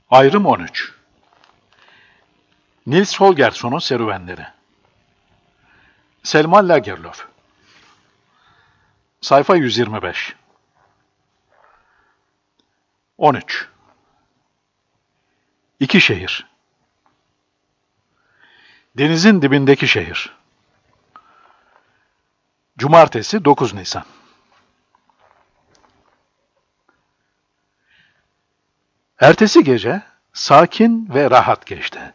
Ayrım 13. Nils Holgersson'un serüvenleri. Selma Lagerlöf. Sayfa 125. 13. İki şehir. Denizin dibindeki şehir. Cumartesi 9 Nisan. Ertesi gece sakin ve rahat geçti.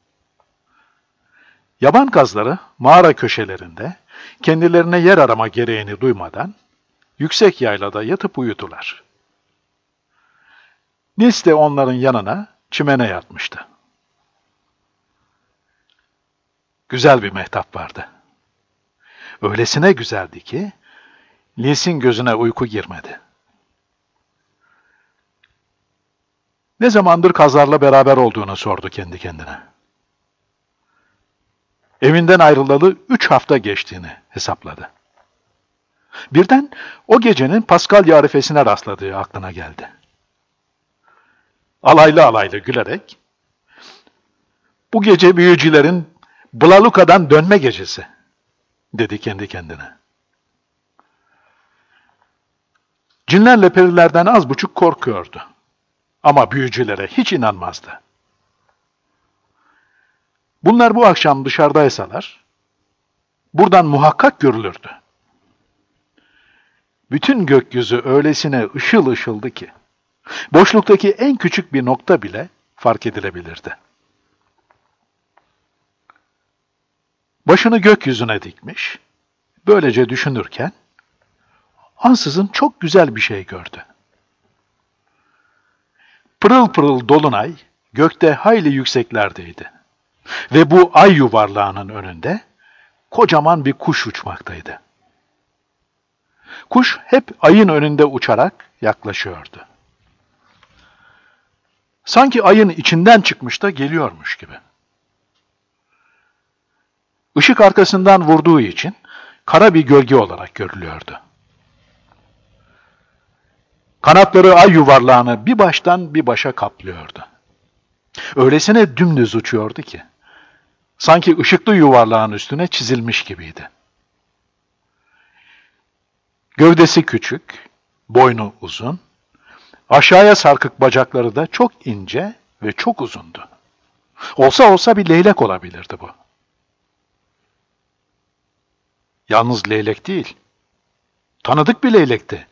Yaban kazları mağara köşelerinde kendilerine yer arama gereğini duymadan yüksek yaylada yatıp uyudular. Nils de onların yanına çimene yatmıştı. Güzel bir mehtap vardı. Öylesine güzeldi ki Nils'in gözüne uyku girmedi. Ne zamandır kazlarla beraber olduğunu sordu kendi kendine. Evinden ayrılalı 3 hafta geçtiğini hesapladı. Birden o gecenin Paskalya arifesine rastladığı aklına geldi. Alaylı alaylı gülerek, "Bu gece büyücülerin Blaluka'dan dönme gecesi," dedi kendi kendine. Cinlerle perilerden az buçuk korkuyordu. Ama büyücülere hiç inanmazdı. Bunlar bu akşam dışarıdaysalar, buradan muhakkak görülürdü. Bütün gökyüzü öylesine ışıl ışıldı ki, boşluktaki en küçük bir nokta bile fark edilebilirdi. Başını gökyüzüne dikmiş, böylece düşünürken, ansızın çok güzel bir şey gördü. Pırıl pırıl dolunay gökte hayli yükseklerdeydi. Ve bu ay yuvarlağının önünde kocaman bir kuş uçmaktaydı. Kuş hep ayın önünde uçarak yaklaşıyordu. Sanki ayın içinden çıkmış da geliyormuş gibi. Işık arkasından vurduğu için kara bir gölge olarak görülüyordu. Kanatları ay yuvarlağını bir baştan bir başa kaplıyordu. Öylesine dümdüz uçuyordu ki, sanki ışıklı yuvarlağın üstüne çizilmiş gibiydi. Gövdesi küçük, boynu uzun, aşağıya sarkık bacakları da çok ince ve çok uzundu. Olsa olsa bir leylek olabilirdi bu. Yalnız leylek değil, tanıdık bir leylekti.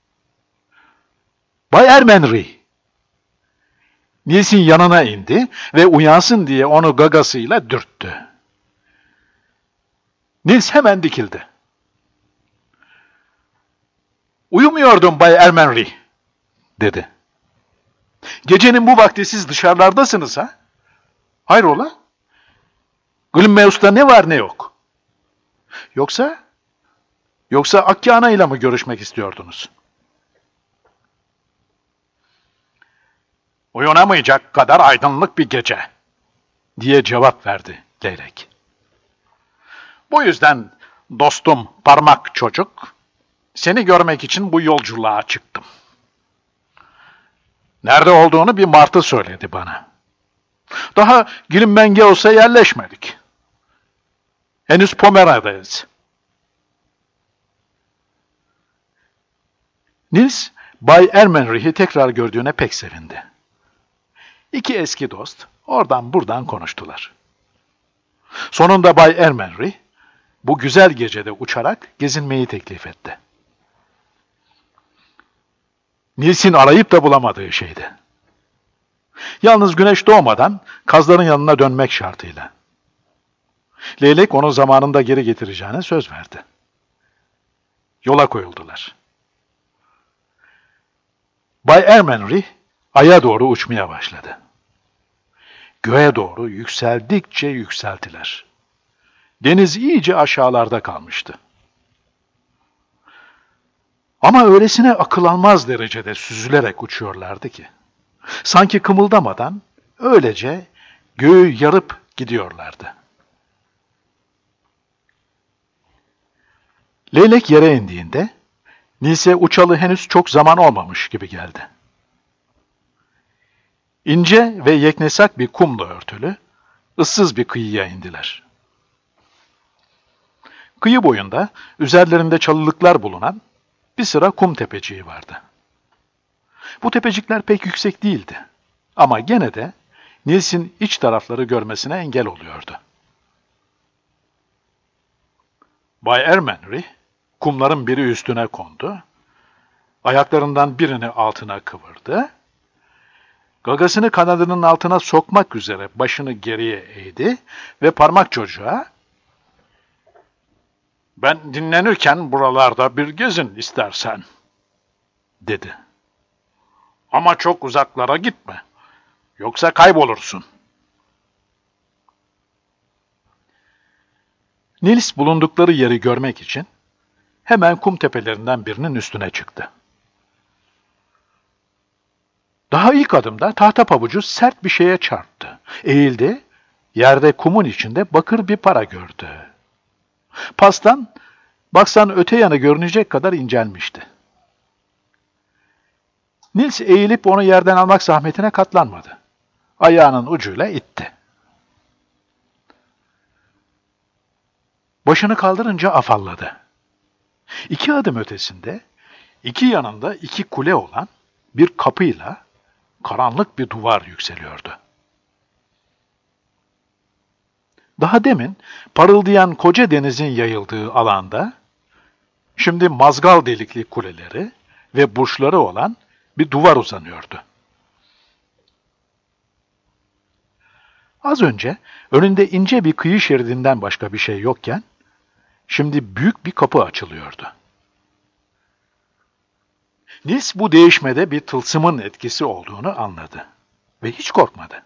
Bay Ermenry. Nils'in yanına indi ve uyansın diye onu gagasıyla dürttü. Nils hemen dikildi. "Uyumuyordum Bay Ermenry," dedi. "Gecenin bu vakti siz dışarılardasınız ha? Hayrola? Glimmeus'ta ne var ne yok? Yoksa Akkâna ile mi görüşmek istiyordunuz?" "Uyunamayacak kadar aydınlık bir gece," diye cevap verdi leylek. "Bu yüzden dostum parmak çocuk, seni görmek için bu yolculuğa çıktım. Nerede olduğunu bir martı söyledi bana. Daha Glimmengeus'a yerleşmedik. Henüz Pomera'dayız." Nils, Bay Ermenry'i tekrar gördüğüne pek sevindi. İki eski dost oradan buradan konuştular. Sonunda Bay Ermenry, bu güzel gecede uçarak gezinmeyi teklif etti. Nils'in arayıp da bulamadığı şeydi. Yalnız güneş doğmadan kazların yanına dönmek şartıyla. Leylek onu zamanında geri getireceğine söz verdi. Yola koyuldular. Bay Ermenry aya doğru uçmaya başladı. Göğe doğru yükseldikçe yükseldiler. Deniz iyice aşağılarda kalmıştı. Ama öylesine akıl almaz derecede süzülerek uçuyorlardı ki, sanki kımıldamadan öylece göğü yarıp gidiyorlardı. Leylek yere indiğinde, Nils'e uçalı henüz çok zaman olmamış gibi geldi. İnce ve yeknesak bir kumla örtülü, ıssız bir kıyıya indiler. Kıyı boyunda üzerlerinde çalılıklar bulunan bir sıra kum tepeciği vardı. Bu tepecikler pek yüksek değildi ama gene de Nils'in iç tarafları görmesine engel oluyordu. Bay Ermenry, kumların biri üstüne kondu, ayaklarından birini altına kıvırdı, gagasını kanadının altına sokmak üzere başını geriye eğdi ve parmak çocuğa, "Ben dinlenirken buralarda bir gezin istersen," dedi. "Ama çok uzaklara gitme, yoksa kaybolursun." Nils bulundukları yeri görmek için hemen kum tepelerinden birinin üstüne çıktı. Daha ilk adımda tahta pabucu sert bir şeye çarptı. Eğildi, yerde kumun içinde bakır bir para gördü. Pastan, baksan öte yanı görünecek kadar incelmişti. Nils eğilip onu yerden almak zahmetine katlanmadı. Ayağının ucuyla itti. Başını kaldırınca afalladı. 2 adım ötesinde, 2 yanında 2 kule olan bir kapıyla karanlık bir duvar yükseliyordu. Daha demin parıldayan koca denizin yayıldığı alanda, şimdi mazgal delikli kuleleri ve burçları olan bir duvar uzanıyordu. Az önce önünde ince bir kıyı şeridinden başka bir şey yokken, şimdi büyük bir kapı açılıyordu. Nils bu değişmede bir tılsımın etkisi olduğunu anladı ve hiç korkmadı.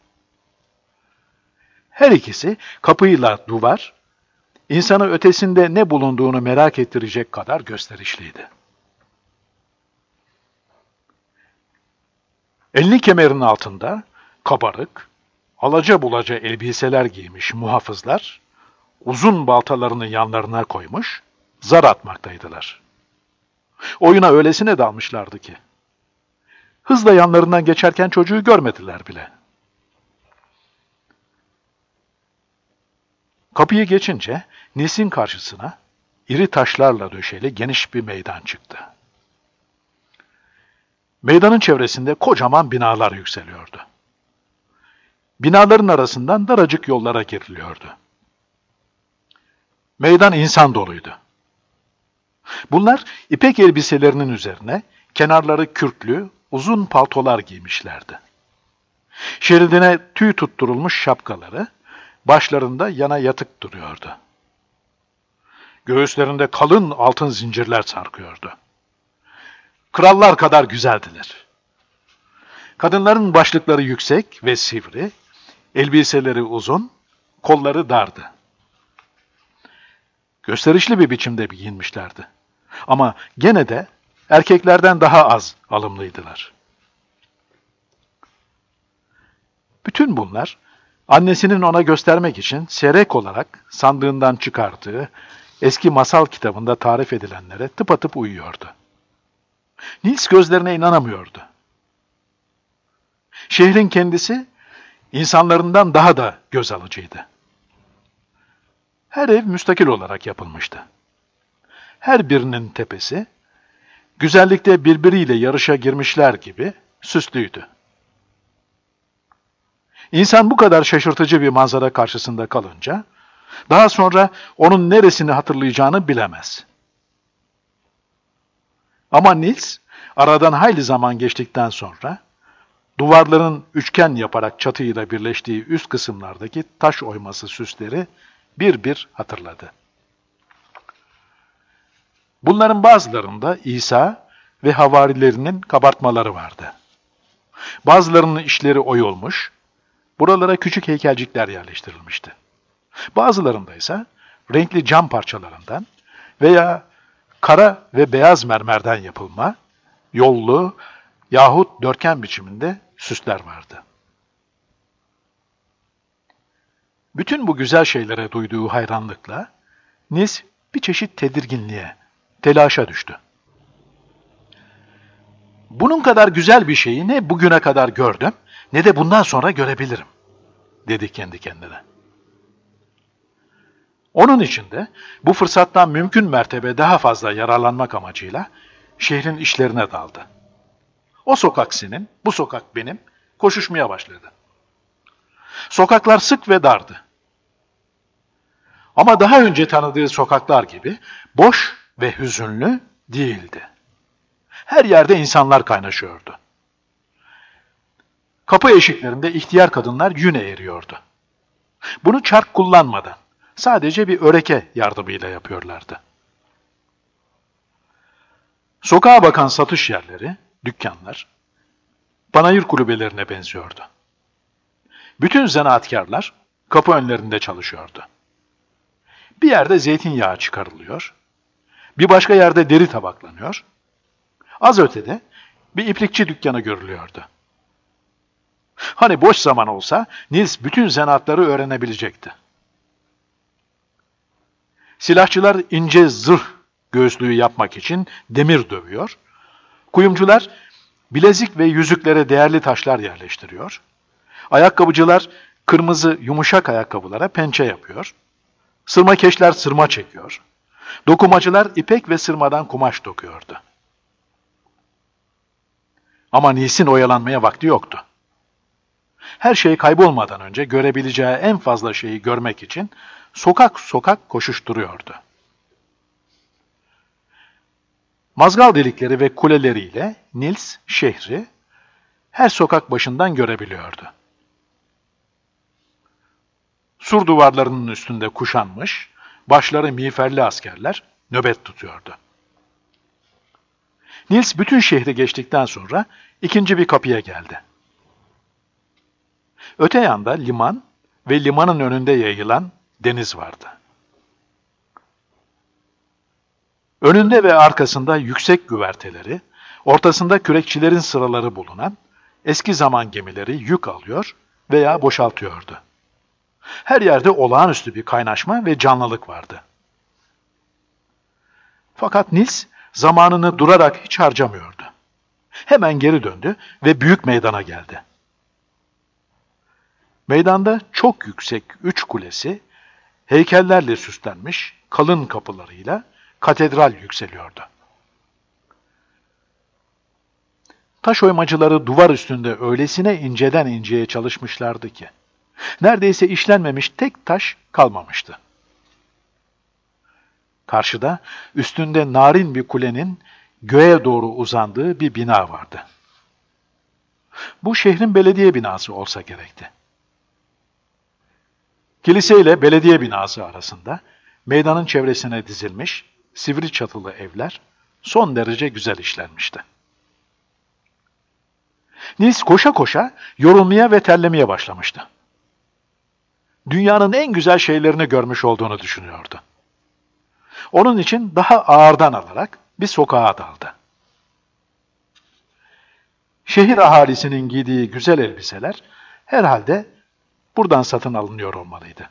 Her ikisi kapıyla duvar, insanı ötesinde ne bulunduğunu merak ettirecek kadar gösterişliydi. Elini kemerin altında kabarık, alaca bulaca elbiseler giymiş muhafızlar, uzun baltalarını yanlarına koymuş, zar atmaktaydılar. Oyuna öylesine dalmışlardı ki, hızla yanlarından geçerken çocuğu görmediler bile. Kapıyı geçince Nils'in karşısına iri taşlarla döşeli geniş bir meydan çıktı. Meydanın çevresinde kocaman binalar yükseliyordu. Binaların arasından daracık yollara giriliyordu. Meydan insan doluydu. Bunlar ipek elbiselerinin üzerine kenarları kürklü, uzun paltolar giymişlerdi. Şeridine tüy tutturulmuş şapkaları, başlarında yana yatık duruyordu. Göğüslerinde kalın altın zincirler sarkıyordu. Krallar kadar güzeldiler. Kadınların başlıkları yüksek ve sivri, elbiseleri uzun, kolları dardı. Gösterişli bir biçimde giyinmişlerdi. Ama gene de erkeklerden daha az alımlıydılar. Bütün bunlar, annesinin ona göstermek için seyrek olarak sandığından çıkardığı eski masal kitabında tarif edilenlere tıpatıp uyuyordu. Nils gözlerine inanamıyordu. Şehrin kendisi, insanlarından daha da göz alıcıydı. Her ev müstakil olarak yapılmıştı. Her birinin tepesi, güzellikte birbiriyle yarışa girmişler gibi süslüydü. İnsan bu kadar şaşırtıcı bir manzara karşısında kalınca, daha sonra onun neresini hatırlayacağını bilemez. Ama Nils, aradan hayli zaman geçtikten sonra, duvarların üçgen yaparak çatıyla birleştiği üst kısımlardaki taş oyması süsleri bir bir hatırladı. Bunların bazılarında İsa ve havarilerinin kabartmaları vardı. Bazılarının işleri oyulmuş, buralara küçük heykelcikler yerleştirilmişti. Bazılarında ise renkli cam parçalarından veya kara ve beyaz mermerden yapılma, yollu yahut dörtgen biçiminde süsler vardı. Bütün bu güzel şeylere duyduğu hayranlıkla Nils bir çeşit tedirginliğe, telaşa düştü. Bunun kadar güzel bir şeyi ne bugüne kadar gördüm ne de bundan sonra görebilirim, dedi kendi kendine. Onun için de bu fırsattan mümkün mertebe daha fazla yararlanmak amacıyla şehrin işlerine daldı. O sokak senin, bu sokak benim, koşuşmaya başladı. Sokaklar sık ve dardı. Ama daha önce tanıdığı sokaklar gibi boş ve hüzünlü değildi. Her yerde insanlar kaynaşıyordu. Kapı eşiklerinde ihtiyar kadınlar yün eğiriyordu. Bunu çark kullanmadan, sadece bir öreke yardımıyla yapıyorlardı. Sokağa bakan satış yerleri, dükkanlar, panayır kulübelerine benziyordu. Bütün zanaatkarlar kapı önlerinde çalışıyordu. Bir yerde zeytinyağı çıkarılıyor, bir başka yerde deri tabaklanıyor, az ötede bir iplikçi dükkanı görülüyordu. Hani boş zaman olsa Nils bütün zanaatları öğrenebilecekti. Silahçılar ince zırh göğüslüğü yapmak için demir dövüyor, kuyumcular bilezik ve yüzüklere değerli taşlar yerleştiriyor, ayakkabıcılar kırmızı yumuşak ayakkabılara pençe yapıyor, sırmakeşler sırma çekiyor, dokumacılar ipek ve sırmadan kumaş dokuyordu. Ama Nils'in oyalanmaya vakti yoktu. Her şey kaybolmadan önce görebileceği en fazla şeyi görmek için sokak sokak koşuşturuyordu. Mazgal delikleri ve kuleleriyle Nils şehri her sokak başından görebiliyordu. Sur duvarlarının üstünde kuşanmış, başları miğferli askerler nöbet tutuyordu. Nils bütün şehri geçtikten sonra ikinci bir kapıya geldi. Öte yanda liman ve limanın önünde yayılan deniz vardı. Önünde ve arkasında yüksek güverteleri, ortasında kürekçilerin sıraları bulunan eski zaman gemileri yük alıyor veya boşaltıyordu. Her yerde olağanüstü bir kaynaşma ve canlılık vardı. Fakat Nils zamanını durarak hiç harcamıyordu. Hemen geri döndü ve büyük meydana geldi. Meydanda çok yüksek 3 kulesi, heykellerle süslenmiş kalın kapılarıyla katedral yükseliyordu. Taş oymacıları duvar üstünde öylesine inceden inceye çalışmışlardı ki, neredeyse işlenmemiş tek taş kalmamıştı. Karşıda üstünde narin bir kulenin göğe doğru uzandığı bir bina vardı. Bu şehrin belediye binası olsa gerekti. Kilise ile belediye binası arasında meydanın çevresine dizilmiş sivri çatılı evler son derece güzel işlenmişti. Nils koşa koşa yorulmaya ve terlemeye başlamıştı. Dünyanın en güzel şeylerini görmüş olduğunu düşünüyordu. Onun için daha ağırdan alarak bir sokağa daldı. Şehir ahalisinin giydiği güzel elbiseler herhalde buradan satın alınıyor olmalıydı.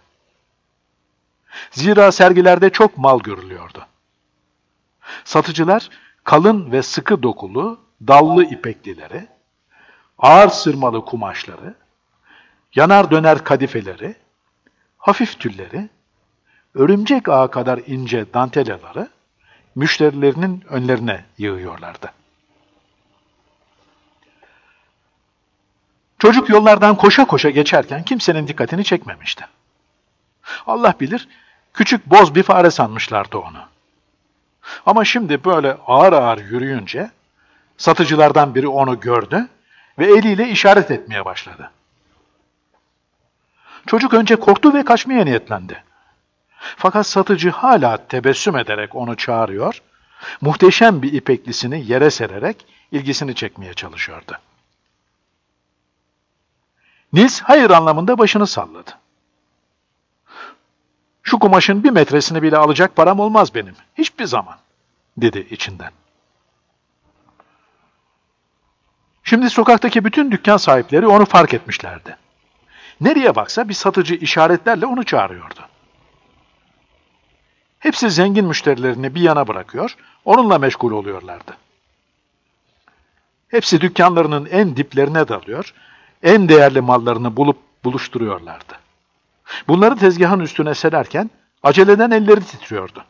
Zira sergilerde çok mal görülüyordu. Satıcılar kalın ve sıkı dokulu, dallı ipeklileri, ağır sırmalı kumaşları, yanar döner kadifeleri, hafif tülleri, örümcek ağı kadar ince dantelaları müşterilerinin önlerine yığıyorlardı. Çocuk yollardan koşa koşa geçerken kimsenin dikkatini çekmemişti. Allah bilir, küçük boz bir fare sanmışlardı onu. Ama şimdi böyle ağır ağır yürüyünce satıcılardan biri onu gördü ve eliyle işaret etmeye başladı. Çocuk önce korktu ve kaçmaya niyetlendi. Fakat satıcı hala tebessüm ederek onu çağırıyor, muhteşem bir ipeklisini yere sererek ilgisini çekmeye çalışıyordu. Nils hayır anlamında başını salladı. Şu kumaşın 1 metresini bile alacak param olmaz benim. Hiçbir zaman, dedi içinden. Şimdi sokaktaki bütün dükkan sahipleri onu fark etmişlerdi. Nereye baksa bir satıcı işaretlerle onu çağırıyordu. Hepsi zengin müşterilerini bir yana bırakıyor, onunla meşgul oluyorlardı. Hepsi dükkanlarının en diplerine dalıyor, en değerli mallarını bulup buluşturuyorlardı. Bunları tezgahın üstüne sererken aceleden elleri titriyordu.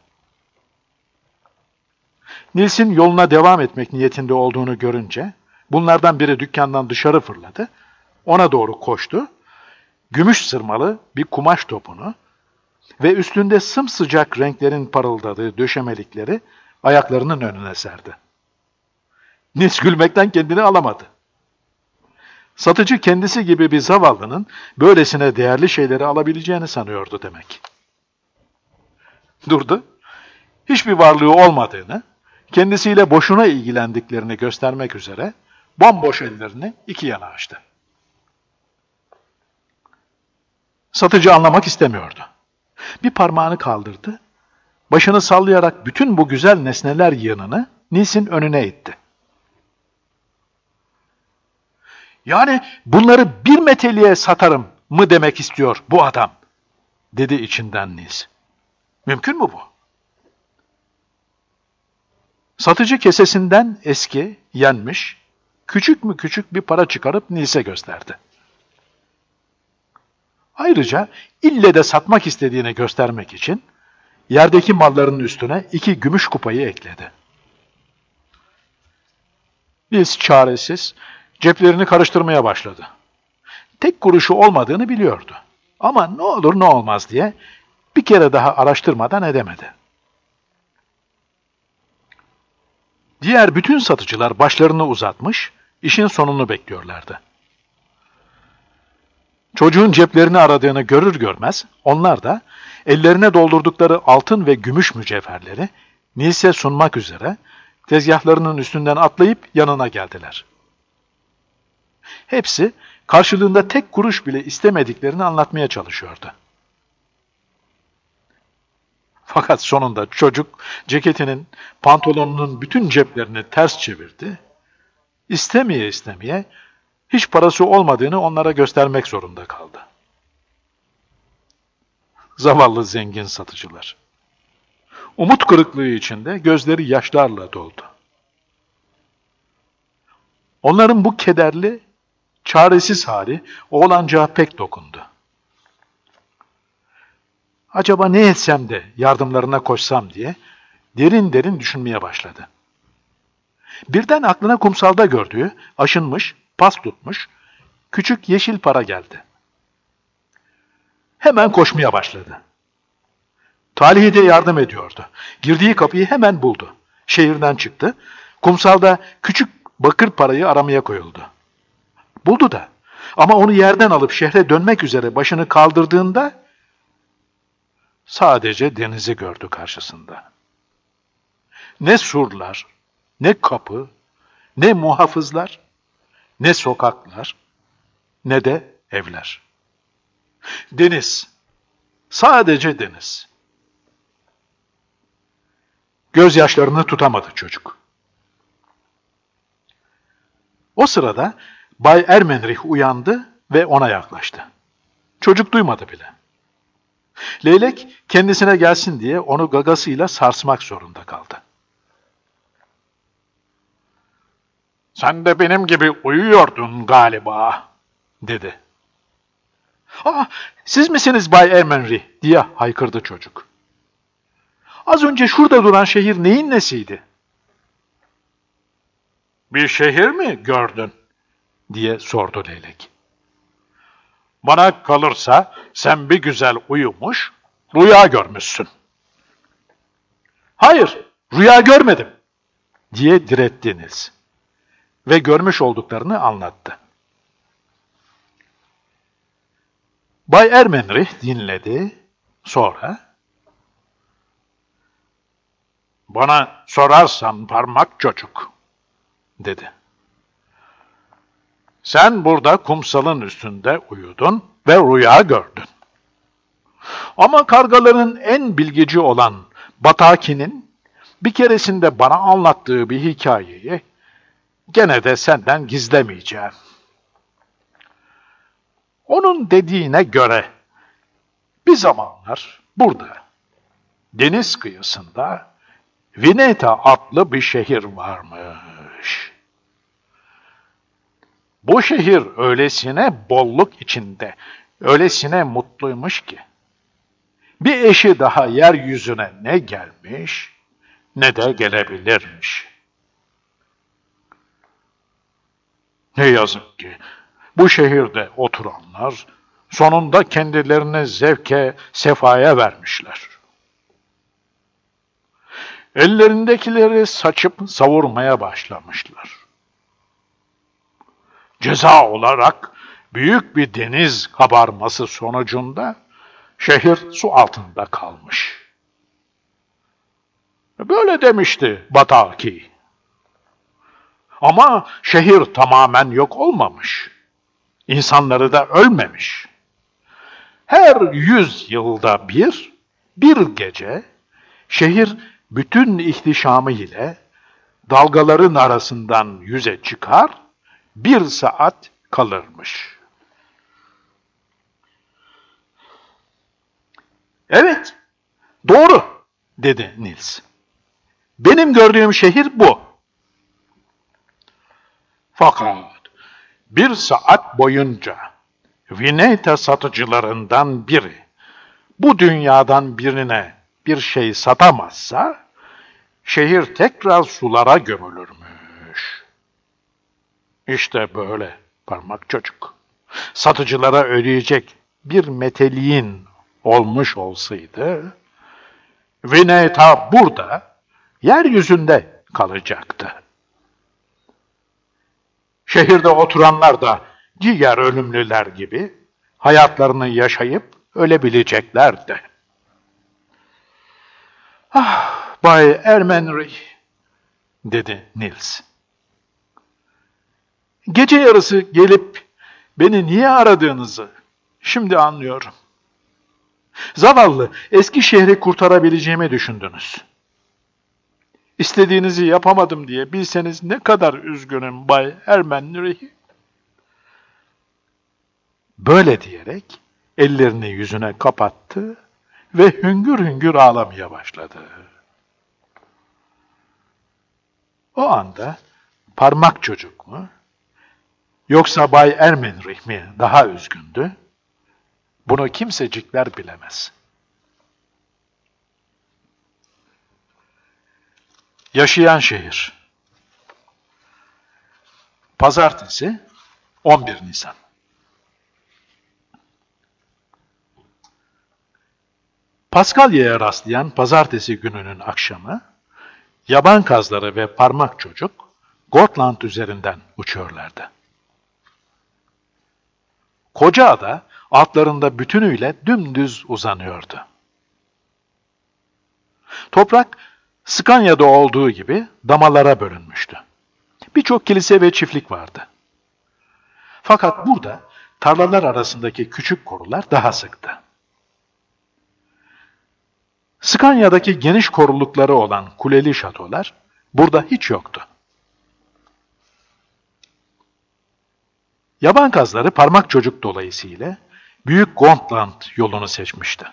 Nils'in yoluna devam etmek niyetinde olduğunu görünce bunlardan biri dükkandan dışarı fırladı, ona doğru koştu, gümüş sırmalı bir kumaş topunu ve üstünde sımsıcak renklerin parıldadığı döşemelikleri ayaklarının önüne serdi. Nils gülmekten kendini alamadı. Satıcı kendisi gibi bir zavallının böylesine değerli şeyleri alabileceğini sanıyordu demek. Durdu, hiçbir varlığı olmadığını, kendisiyle boşuna ilgilendiklerini göstermek üzere bomboş ellerini iki yana açtı. Satıcı anlamak istemiyordu. Bir parmağını kaldırdı, başını sallayarak bütün bu güzel nesneler yığınını Nils'in önüne itti. Yani bunları bir meteliğe satarım mı demek istiyor bu adam, dedi içinden Nils. Mümkün mü bu? Satıcı kesesinden eski, yenmiş, küçük mü küçük bir para çıkarıp Nils'e gösterdi. Ayrıca ille de satmak istediğini göstermek için yerdeki malların üstüne 2 gümüş kupayı ekledi. Nils çaresiz ceplerini karıştırmaya başladı. Tek kuruşu olmadığını biliyordu. Ama ne olur ne olmaz diye bir kere daha araştırmadan edemedi. Diğer bütün satıcılar başlarını uzatmış, işin sonunu bekliyorlardı. Çocuğun ceplerini aradığını görür görmez, onlar da ellerine doldurdukları altın ve gümüş mücevherleri Nils'e sunmak üzere tezgahlarının üstünden atlayıp yanına geldiler. Hepsi karşılığında tek kuruş bile istemediklerini anlatmaya çalışıyordu. Fakat sonunda çocuk ceketinin, pantolonunun bütün ceplerini ters çevirdi. İstemeye istemeye hiç parası olmadığını onlara göstermek zorunda kaldı. Zavallı zengin satıcılar. Umut kırıklığı içinde gözleri yaşlarla doldu. Onların bu kederli, çaresiz hali oğlancağa pek dokundu. Acaba ne etsem de yardımlarına koşsam diye derin derin düşünmeye başladı. Birden aklına kumsalda gördüğü, aşınmış, pas tutmuş, küçük yeşil para geldi. Hemen koşmaya başladı. Talihi de yardım ediyordu. Girdiği kapıyı hemen buldu. Şehirden çıktı. Kumsalda küçük bakır parayı aramaya koyuldu. Buldu da. Ama onu yerden alıp şehre dönmek üzere başını kaldırdığında sadece denizi gördü karşısında. Ne surlar, ne kapı, ne muhafızlar, ne sokaklar, ne de evler. Deniz, sadece deniz. Gözyaşlarını tutamadı çocuk. O sırada Bay Ermenrich uyandı ve ona yaklaştı. Çocuk duymadı bile. Leylek kendisine gelsin diye onu gagasıyla sarsmak zorunda kaldı. "Sen de benim gibi uyuyordun galiba," dedi. "Aa, siz misiniz Bay Ermenrich?" diye haykırdı çocuk. "Az önce şurada duran şehir neyin nesiydi?" "Bir şehir mi gördün?" diye sordu leylek. "Bana kalırsa sen bir güzel uyumuş, rüya görmüşsün." "Hayır, rüya görmedim," diye diretti Nils ve görmüş olduklarını anlattı. Bay Ermenrich dinledi, sonra "Bana sorarsan parmak çocuk," dedi. "Sen burada kumsalın üstünde uyudun ve rüya gördün. Ama kargaların en bilgici olan Bataki'nin bir keresinde bana anlattığı bir hikayeyi gene de senden gizlemeyeceğim. Onun dediğine göre bir zamanlar burada, deniz kıyısında Vineta adlı bir şehir varmış. Bu şehir öylesine bolluk içinde, öylesine mutluymuş ki, bir eşi daha yeryüzüne ne gelmiş, ne de gelebilirmiş. Ne yazık ki, bu şehirde oturanlar, sonunda kendilerini zevke, sefaya vermişler. Ellerindekileri saçıp savurmaya başlamışlar. Ceza olarak büyük bir deniz kabarması sonucunda şehir su altında kalmış. Böyle demişti Bataki. Ama şehir tamamen yok olmamış. İnsanları da ölmemiş. Her 100 yılda bir gece şehir bütün ihtişamı ile dalgaların arasından yüze çıkar, 1 saat kalırmış. Evet, doğru, dedi Nils. Benim gördüğüm şehir bu. Fakat 1 saat boyunca Vineta satıcılarından biri bu dünyadan birine bir şey satamazsa şehir tekrar sulara gömülürmüş. İşte böyle parmak çocuk. Satıcılara ödeyecek bir meteliğin olmuş olsaydı Vineta burada yeryüzünde kalacaktı. Şehirde oturanlar da diğer ölümlüler gibi hayatlarını yaşayıp ölebileceklerdi. Ah, Bay Ermenrich, dedi Nils. Gece yarısı gelip beni niye aradığınızı şimdi anlıyorum. Zavallı eski şehri kurtarabileceğimi düşündünüz. İstediğinizi yapamadım diye bilseniz ne kadar üzgünüm Bay Ermenrich. Böyle diyerek ellerini yüzüne kapattı ve hüngür hüngür ağlamaya başladı. O anda parmak çocuk mu, yoksa Bay Ermenrich mi daha üzgündü? Bunu kimsecikler bilemez. Yaşayan şehir. Pazartesi, 11 Nisan. Paskalya'ya rastlayan pazartesi gününün akşamı, yaban kazları ve parmak çocuk Gotland üzerinden uçuyorlardı. Koca ada altlarında bütünüyle dümdüz uzanıyordu. Toprak, Skanya'da olduğu gibi damalara bölünmüştü. Birçok kilise ve çiftlik vardı. Fakat burada tarlalar arasındaki küçük korular daha sıktı. Skanya'daki geniş korulukları olan kuleli şatolar burada hiç yoktu. Yaban kazları parmak çocuk dolayısıyla Büyük Gotland yolunu seçmişti.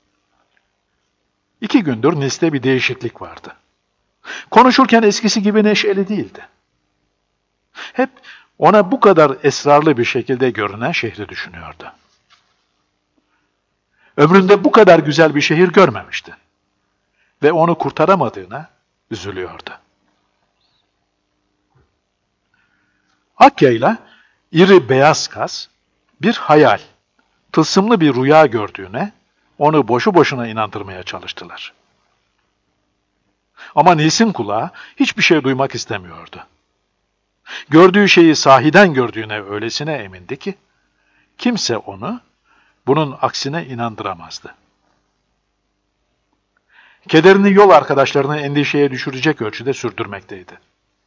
2 gündür Nils'te bir değişiklik vardı. Konuşurken eskisi gibi neşeli değildi. Hep ona bu kadar esrarlı bir şekilde görünen şehri düşünüyordu. Ömründe bu kadar güzel bir şehir görmemişti. Ve onu kurtaramadığına üzülüyordu. Akya'yla iri beyaz kaz bir hayal, tılsımlı bir rüya gördüğüne onu boşu boşuna inandırmaya çalıştılar. Ama Nils'in kulağı hiçbir şey duymak istemiyordu. Gördüğü şeyi sahiden gördüğüne öylesine emindi ki, kimse onu bunun aksine inandıramazdı. Kederini yol arkadaşlarını endişeye düşürecek ölçüde sürdürmekteydi.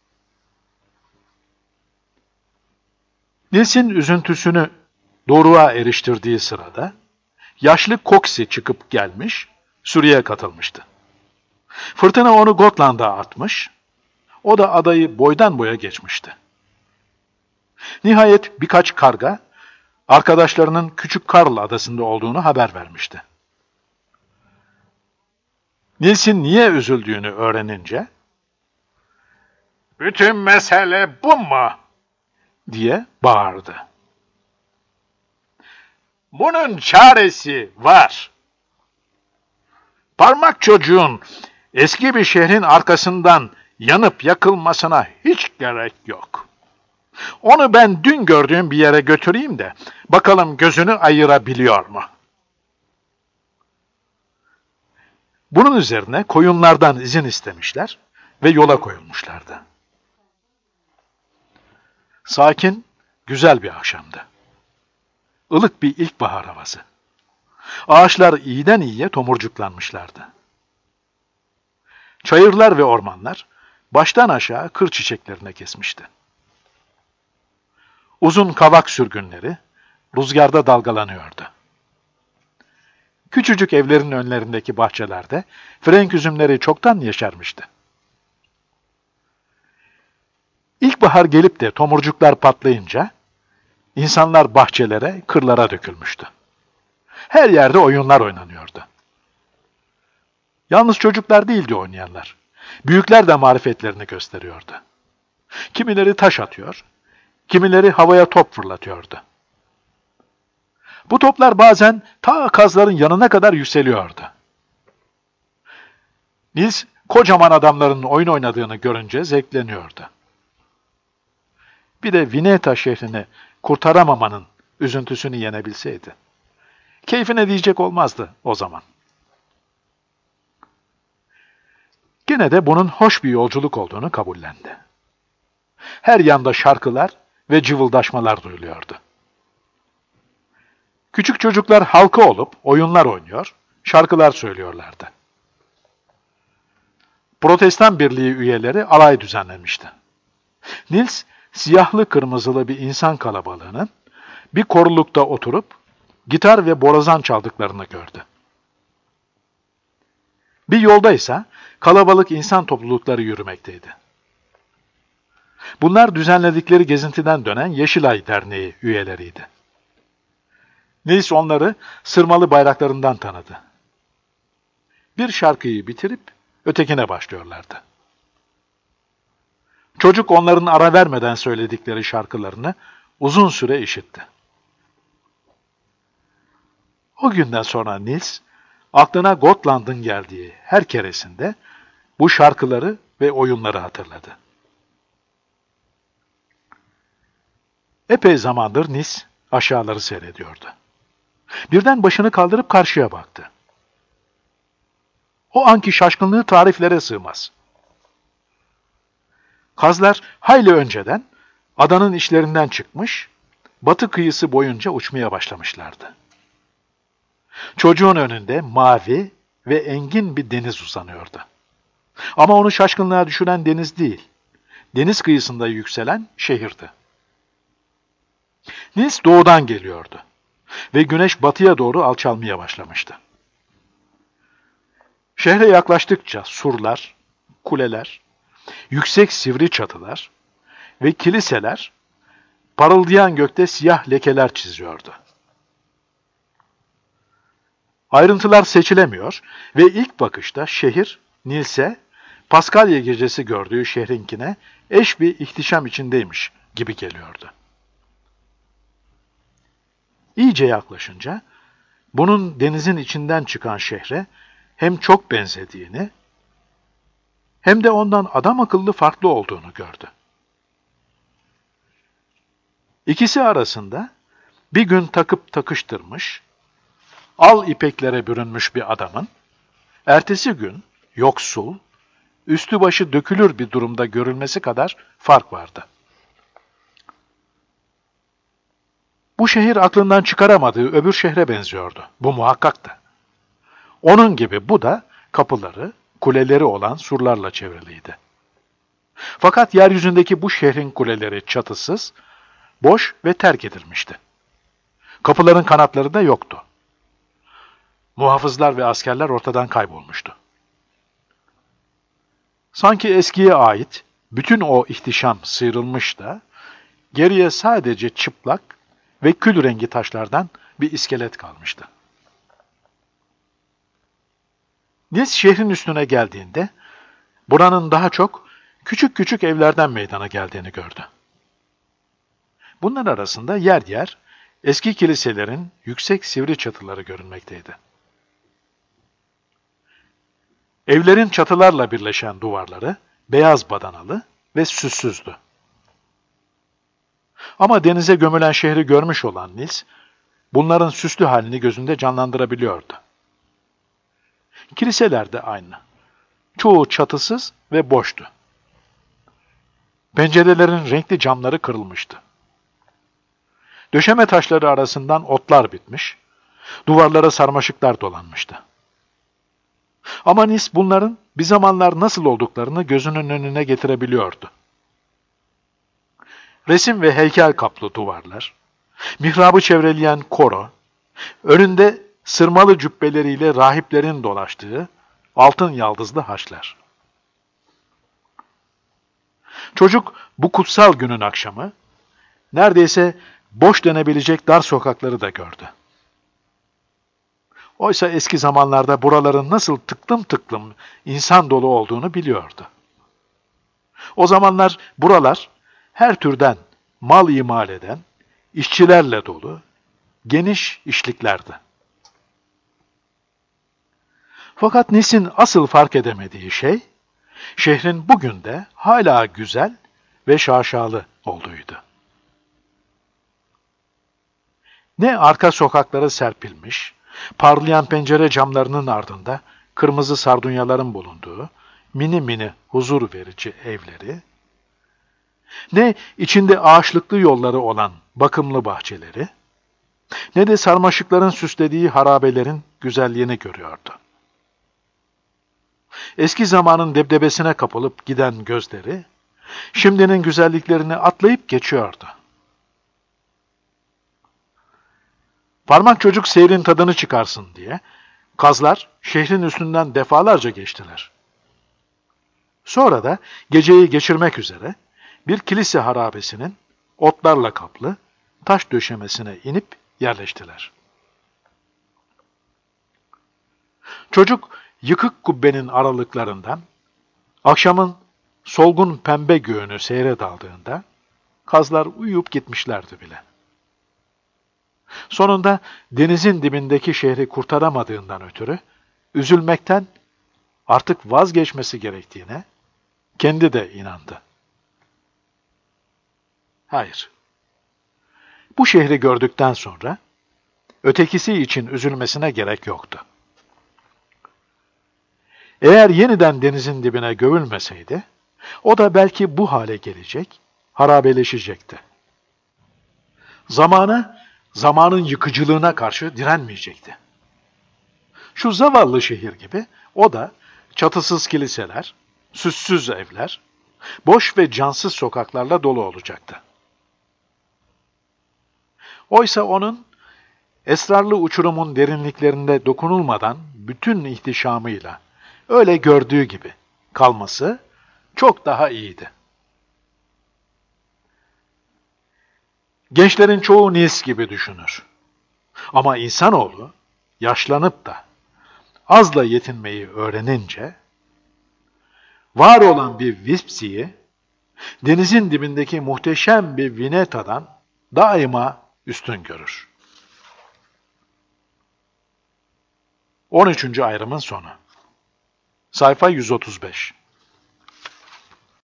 Nils'in üzüntüsünü doruğa eriştirdiği sırada, yaşlı Coxie çıkıp gelmiş, sürüye katılmıştı. Fırtına onu Gotland'a atmış, o da adayı boydan boya geçmişti. Nihayet birkaç karga, arkadaşlarının Küçük Karl adasında olduğunu haber vermişti. Nils'in niye üzüldüğünü öğrenince, "Bütün mesele bu mu?" diye bağırdı. Bunun çaresi var. Parmak çocuğun eski bir şehrin arkasından yanıp yakılmasına hiç gerek yok. Onu ben dün gördüğüm bir yere götüreyim de bakalım gözünü ayırabiliyor mu? Bunun üzerine koyunlardan izin istemişler ve yola koyulmuşlardı. Sakin, güzel bir akşamdı. Ilık bir ilkbahar havası. Ağaçlar iyiden iyiye tomurcuklanmışlardı. Çayırlar ve ormanlar baştan aşağı kır çiçeklerine kesmişti. Uzun kavak sürgünleri rüzgarda dalgalanıyordu. Küçücük evlerin önlerindeki bahçelerde frenk üzümleri çoktan yeşermişti. İlkbahar gelip de tomurcuklar patlayınca insanlar bahçelere, kırlara dökülmüştü. Her yerde oyunlar oynanıyordu. Yalnız çocuklar değildi oynayanlar. Büyükler de marifetlerini gösteriyordu. Kimileri taş atıyor, kimileri havaya top fırlatıyordu. Bu toplar bazen ta kazların yanına kadar yükseliyordu. Nils, kocaman adamların oyun oynadığını görünce zevkleniyordu. Bir de Vineta şehrini kurtaramamanın üzüntüsünü yenebilseydi. Keyfine diyecek olmazdı o zaman. Gene de bunun hoş bir yolculuk olduğunu kabullendi. Her yanda şarkılar ve cıvıldaşmalar duyuluyordu. Küçük çocuklar halka olup oyunlar oynuyor, şarkılar söylüyorlardı. Protestan Birliği üyeleri alay düzenlemişti. Nils, siyahlı kırmızılı bir insan kalabalığının bir korulukta oturup gitar ve borazan çaldıklarını gördü. Bir yolda ise kalabalık insan toplulukları yürümekteydi. Bunlar düzenledikleri gezintiden dönen Yeşilay Derneği üyeleriydi. Nils onları sırmalı bayraklarından tanıdı. Bir şarkıyı bitirip ötekine başlıyorlardı. Çocuk onların ara vermeden söyledikleri şarkılarını uzun süre işitti. O günden sonra Nils, aklına Gotland'ın geldiği her keresinde bu şarkıları ve oyunları hatırladı. Epey zamandır Nils aşağıları seyrediyordu. Birden başını kaldırıp karşıya baktı. O anki şaşkınlığı tariflere sığmaz. Kazlar hayli önceden adanın içlerinden çıkmış, batı kıyısı boyunca uçmaya başlamışlardı. Çocuğun önünde mavi ve engin bir deniz uzanıyordu. Ama onu şaşkınlığa düşüren deniz değil, deniz kıyısında yükselen şehirdi. Nils doğudan geliyordu ve güneş batıya doğru alçalmaya başlamıştı. Şehre yaklaştıkça surlar, kuleler, yüksek sivri çatılar ve kiliseler parıldayan gökte siyah lekeler çiziyordu. Ayrıntılar seçilemiyor ve ilk bakışta şehir Nils'e Paskalya gecesi gördüğü şehrinkine eş bir ihtişam içindeymiş gibi geliyordu. İyice yaklaşınca bunun denizin içinden çıkan şehre hem çok benzediğini hem de ondan adam akıllı farklı olduğunu gördü. İkisi arasında bir gün takıp takıştırmış, al ipeklere bürünmüş bir adamın, ertesi gün yoksul, üstü başı dökülür bir durumda görülmesi kadar fark vardı. Bu şehir aklından çıkaramadığı öbür şehre benziyordu. Bu muhakkaktı. Onun gibi bu da kapıları, kuleleri olan surlarla çevriliydi. Fakat yeryüzündeki bu şehrin kuleleri çatısız, boş ve terk edilmişti. Kapıların kanatları da yoktu. Muhafızlar ve askerler ortadan kaybolmuştu. Sanki eskiye ait bütün o ihtişam sıyrılmış da geriye sadece çıplak ve kül rengi taşlardan bir iskelet kalmıştı. Nils şehrin üstüne geldiğinde buranın daha çok küçük küçük evlerden meydana geldiğini gördü. Bunlar arasında yer yer eski kiliselerin yüksek sivri çatıları görünmekteydi. Evlerin çatılarla birleşen duvarları beyaz badanalı ve süssüzdü. Ama denize gömülen şehri görmüş olan Nils, bunların süslü halini gözünde canlandırabiliyordu. Kiliseler de aynı. Çoğu çatısız ve boştu. Pencerelerin renkli camları kırılmıştı. Döşeme taşları arasından otlar bitmiş, duvarlara sarmaşıklar dolanmıştı. Ama Nis bunların bir zamanlar nasıl olduklarını gözünün önüne getirebiliyordu. Resim ve heykel kaplı duvarlar, mihrabı çevreleyen koro, önünde sırmalı cübbeleriyle rahiplerin dolaştığı altın yaldızlı haçlar. Çocuk bu kutsal günün akşamı neredeyse boş denebilecek dar sokakları da gördü. Oysa eski zamanlarda buraların nasıl tıklım tıklım insan dolu olduğunu biliyordu. O zamanlar buralar her türden mal imal eden, işçilerle dolu, geniş işliklerdi. Fakat Nis'in asıl fark edemediği şey, şehrin bugün de hala güzel ve şaşalı olduğuydu. Ne arka sokakları serpilmiş, parlayan pencere camlarının ardında kırmızı sardunyaların bulunduğu mini mini huzur verici evleri, ne içinde ağaçlıklı yolları olan bakımlı bahçeleri, ne de sarmaşıkların süslediği harabelerin güzelliğini görüyordu. Eski zamanın debdebesine kapılıp giden gözleri, şimdinin güzelliklerini atlayıp geçiyordu. Parmak çocuk seyrin tadını çıkarsın diye, kazlar şehrin üstünden defalarca geçtiler. Sonra da geceyi geçirmek üzere bir kilise harabesinin otlarla kaplı taş döşemesine inip yerleştiler. Çocuk yıkık kubbenin aralıklarından akşamın solgun pembe göğünü seyre daldığında kazlar uyuyup gitmişlerdi bile. Sonunda denizin dibindeki şehri kurtaramadığından ötürü üzülmekten artık vazgeçmesi gerektiğine kendi de inandı. Hayır. Bu şehri gördükten sonra ötekisi için üzülmesine gerek yoktu. Eğer yeniden denizin dibine gömülmeseydi, o da belki bu hale gelecek, harabeleşecekti. Zamanın yıkıcılığına karşı direnmeyecekti. Şu zavallı şehir gibi o da çatısız kiliseler, süssüz evler, boş ve cansız sokaklarla dolu olacaktı. Oysa onun esrarlı uçurumun derinliklerinde dokunulmadan bütün ihtişamıyla öyle gördüğü gibi kalması çok daha iyiydi. Gençlerin çoğu Nis gibi düşünür. Ama insanoğlu yaşlanıp da azla yetinmeyi öğrenince var olan bir Vipsi'yi denizin dibindeki muhteşem bir Vineta'dan daima üstün görür. 13. ayrımın sonu. Sayfa 135.